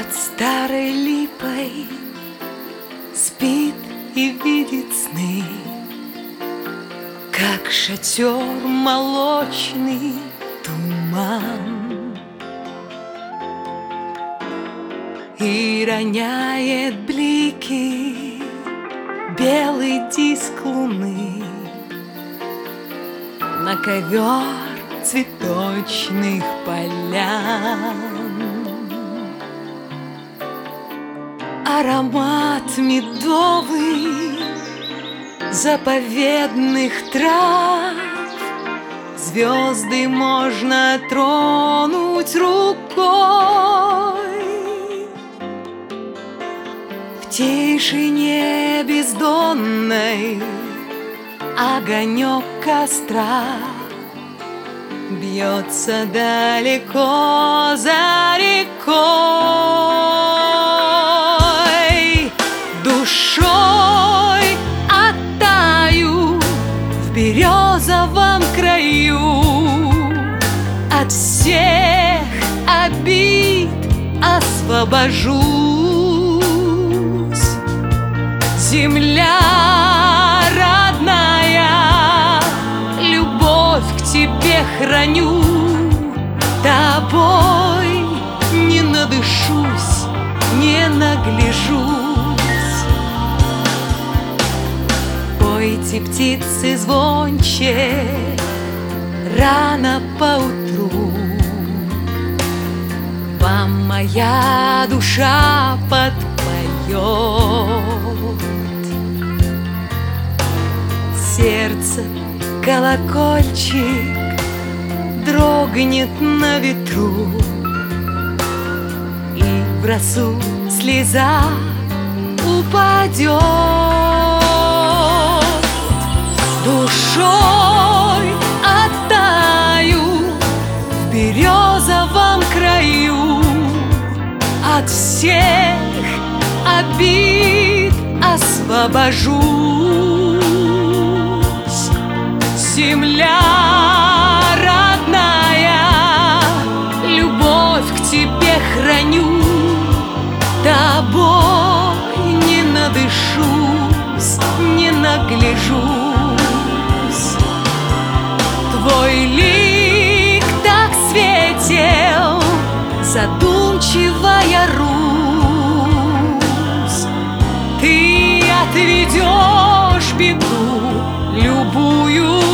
Под старой липой спит и видит сны, как шатер молочный туман, и роняет блики белый диск луны на ковер цветочных полян. Аромат медовый заповедных трав, звезды можно тронуть рукой. В тишине бездонной огонек костра бьется далеко за рекой. Душой оттаю в березовом краю, от всех обид освобожусь. Земля родная, любовь к тебе храню, тобой не надышусь, не нагляжусь. Пойте, птицы, звонче рано поутру, вам моя душа подпоет. Сердце колокольчик дрогнет на ветру, и в росу слеза упадет. Душой оттаю в березовом краю, от всех обид освобожусь. Земля родная, любовь к тебе храню, тобой не надышусь, не нагляжусь. Твой лик так светел, задумчивая Русь, ты отведешь беду любую